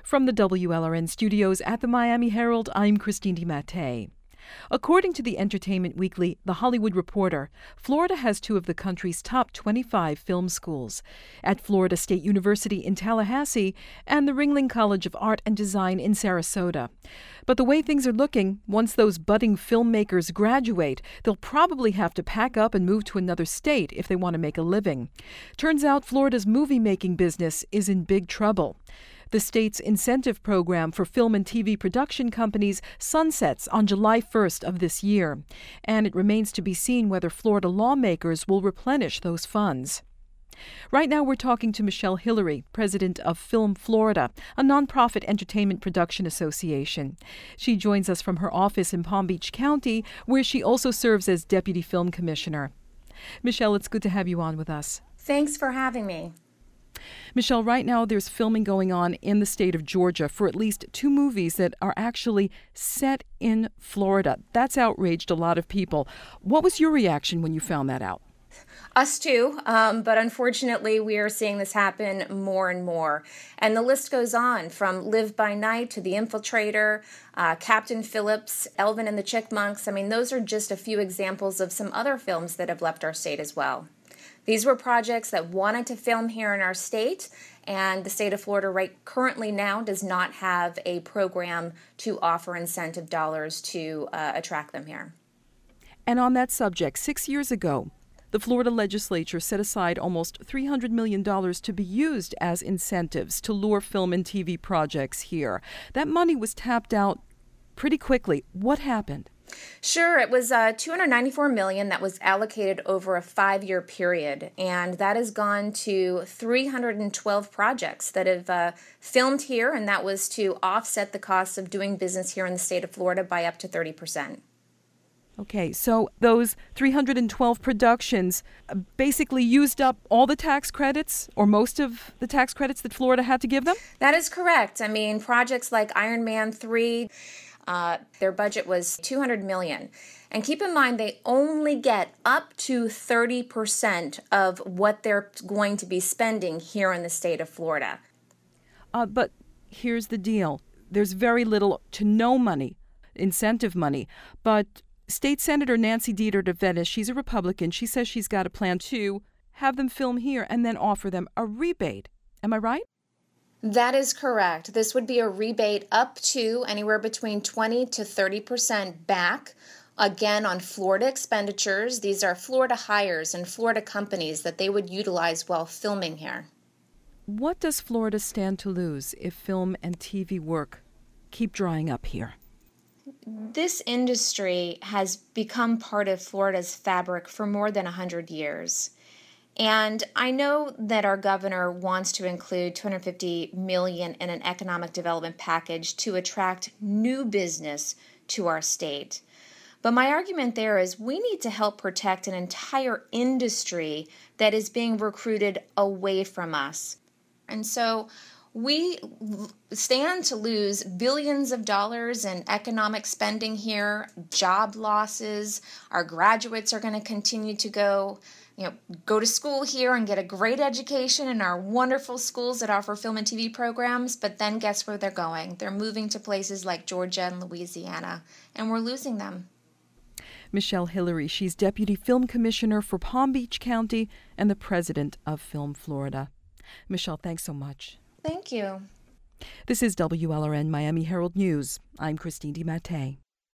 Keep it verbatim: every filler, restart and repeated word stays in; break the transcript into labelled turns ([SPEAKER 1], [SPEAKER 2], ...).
[SPEAKER 1] From the W L R N studios at the Miami Herald, I'm Christine DiMattei. According to the Entertainment Weekly, The Hollywood Reporter, Florida has two of the country's top twenty-five film schools, at Florida State University in Tallahassee and the Ringling College of Art and Design in Sarasota. But the way things are looking, once those budding filmmakers graduate, they'll probably have to pack up and move to another state if they want to make a living. Turns out Florida's movie-making business is in big trouble. The state's incentive program for film and T V production companies sunsets on July first of this year, and it remains to be seen whether Florida lawmakers will replenish those funds. Right now we're talking to Michelle Hillary, president of Film Florida, a nonprofit entertainment production association. She joins us from her office in Palm Beach County, where she also serves as deputy film commissioner. Michelle, it's good to have you on with us.
[SPEAKER 2] Thanks for having me.
[SPEAKER 1] Michelle, right now there's filming going on in the state of Georgia for at least two movies that are actually set in Florida. That's outraged a lot of people. What was your reaction when you found that out?
[SPEAKER 2] Us too, um, but unfortunately we are seeing this happen more and more. And the list goes on, from Live by Night to The Infiltrator, uh, Captain Phillips, Elvin and the Chickmunks. I mean, those are just a few examples of some other films that have left our state as well. These were projects that wanted to film here in our state, and the state of Florida right currently now does not have a program to offer incentive dollars to uh, attract them here.
[SPEAKER 1] And on that subject, six years ago, the Florida legislature set aside almost three hundred million dollars to be used as incentives to lure film and T V projects here. That money was tapped out pretty quickly. What happened?
[SPEAKER 2] Sure, it was uh, two hundred ninety-four million dollars that was allocated over a five-year period, and that has gone to three hundred twelve projects that have uh, filmed here, and that was to offset the cost of doing business here in the state of Florida by up to thirty percent.
[SPEAKER 1] Okay, so those three hundred twelve productions basically used up all the tax credits, or most of the tax credits that Florida had to give them?
[SPEAKER 2] That is correct. I mean, projects like Iron Man three, Uh, their budget was two hundred million dollars. And keep in mind, they only get up to thirty percent of what they're going to be spending here in the state of Florida.
[SPEAKER 1] Uh, but here's the deal. There's very little to no money, incentive money. But State Senator Nancy Dieter de Venice, she's a Republican. She says she's got a plan to have them film here and then offer them a rebate. Am I right?
[SPEAKER 2] That is correct. This would be a rebate up to anywhere between twenty to thirty percent back, again, on Florida expenditures. These are Florida hires and Florida companies that they would utilize while filming here.
[SPEAKER 1] What does Florida stand to lose if film and T V work keep drying up here?
[SPEAKER 2] This industry has become part of Florida's fabric for more than one hundred years. And I know that our governor wants to include two hundred fifty million dollars in an economic development package to attract new business to our state. But my argument there is we need to help protect an entire industry that is being recruited away from us. And so we stand to lose billions of dollars in economic spending here, job losses. Our graduates are going to continue to go You know, go to school here and get a great education in our wonderful schools that offer film and T V programs, but then guess where they're going? They're moving to places like Georgia and Louisiana, and we're losing them.
[SPEAKER 1] Michelle Hillary, she's Deputy Film Commissioner for Palm Beach County and the president of Film Florida. Michelle, thanks so much.
[SPEAKER 2] Thank you.
[SPEAKER 1] This is W L R N Miami Herald News. I'm Christine DiMattei.